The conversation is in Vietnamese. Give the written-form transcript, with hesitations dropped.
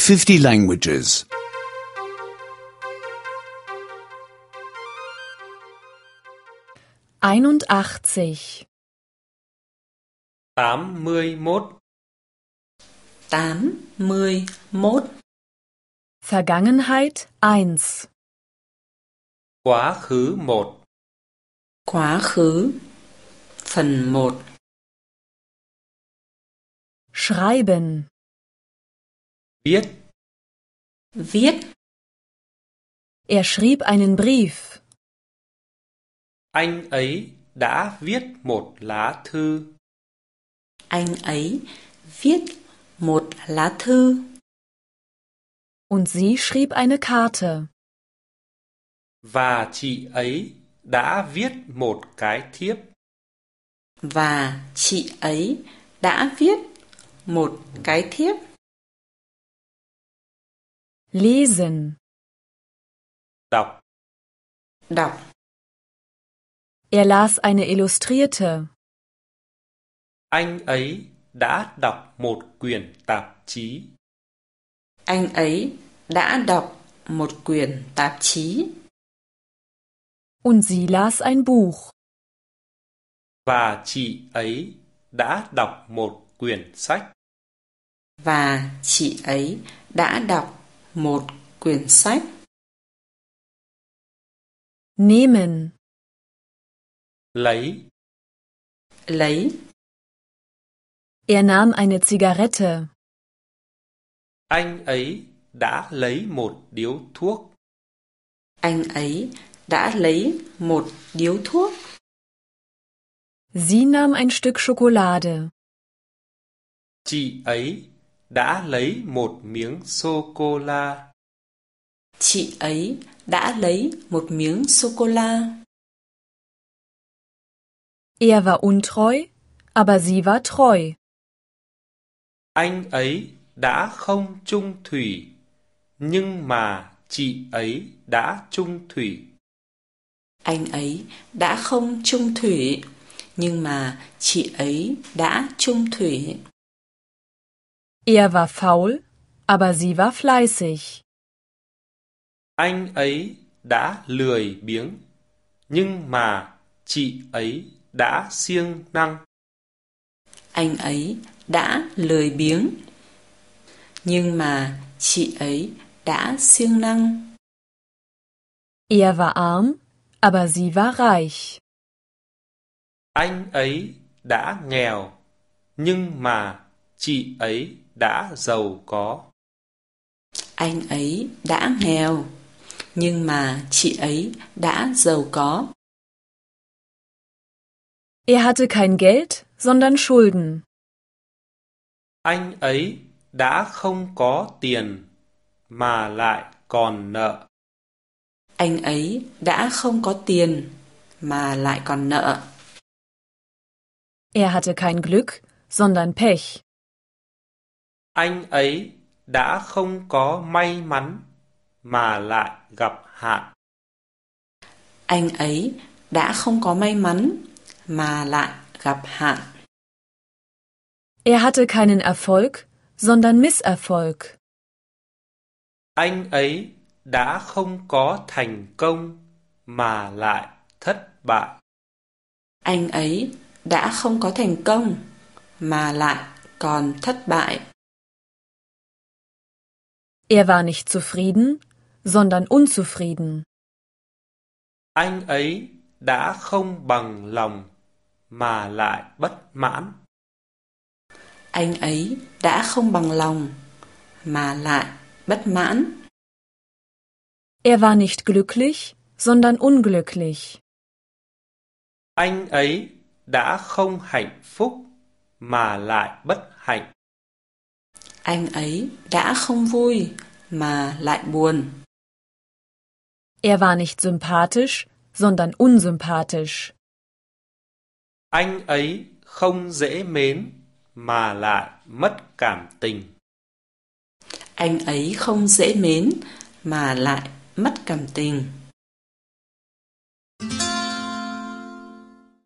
50 languages. 81. 81. 81. Vergangenheit 1. Quá khứ 1. Quá khứ. Phần 1. Schreiben. Viết. Viết. Er schrieb einen Brief. Anh ấy đã viết một lá thư. Anh ấy viết một lá thư. Und sie schrieb eine Karte. Và chị ấy đã viết một cái thiếp. Và chị ấy đã viết một cái thiếp. Lesen. Đọc. Đọc. Er las eine Illustrierte. Anh ấy đã đọc một quyển tạp chí. Anh ấy đã đọc một quyển tạp chí. Und sie las ein Buch. Và chị ấy đã đọc một quyển sách. Và chị ấy đã đọc một quyển sách. Nehmen. Lấy. Lấy. Er nahm eine Zigarette. Anh ấy đã lấy một điếu thuốc. Anh ấy đã lấy một điếu thuốc. Sie nahm ein Stück Schokolade. Chị ấy đã lấy một miếng sô-cô-la. Chị ấy đã lấy một miếng sô-cô-la. Er war untreu, aber sie war treu. Anh ấy đã không chung thủy, nhưng mà chị ấy đã chung thủy. Anh ấy đã không chung thủy, nhưng mà chị ấy đã chung thủy. Er war faul, aber sie war fleißig. Anh ấy đã lười biếng, nhưng mà chị ấy đã siêng năng. Anh ấy đã lười biếng, nhưng mà chị ấy đã siêng năng. Er war arm, aber sie war reich. Anh ấy đã nghèo, nhưng mà chị ấy đã giàu có. Anh ấy đã nghèo, nhưng mà chị ấy đã giàu có. Er hatte kein Geld, sondern Schulden. Anh ấy đã không có tiền, mà lại còn nợ. Anh ấy đã không có tiền, mà lại còn nợ. Er hatte kein Glück, sondern Pech. Anh ấy đã không có may mắn, mà lại gặp hạn. Anh ấy đã không có may mắn, mà lại gặp hạn. Er hatte keinen Erfolg, sondern Misserfolg. Anh ấy đã không có thành công, mà lại thất bại. Anh ấy đã không có thành công, mà lại còn thất bại. Er war nicht zufrieden, sondern unzufrieden. Anh ấy đã không bằng lòng, mà lại bất mãn. Anh ấy đã không bằng lòng, mà lại bất mãn. Er war nicht glücklich, sondern unglücklich. Anh ấy đã không hạnh phúc, mà lại bất hạnh. Anh ấy đã không vui, mà lại buồn. Er war nicht sympathisch, sondern unsympathisch. Anh ấy không dễ mến, mà lại mất cảm tình. Anh ấy không dễ mến, mà lại mất cảm tình.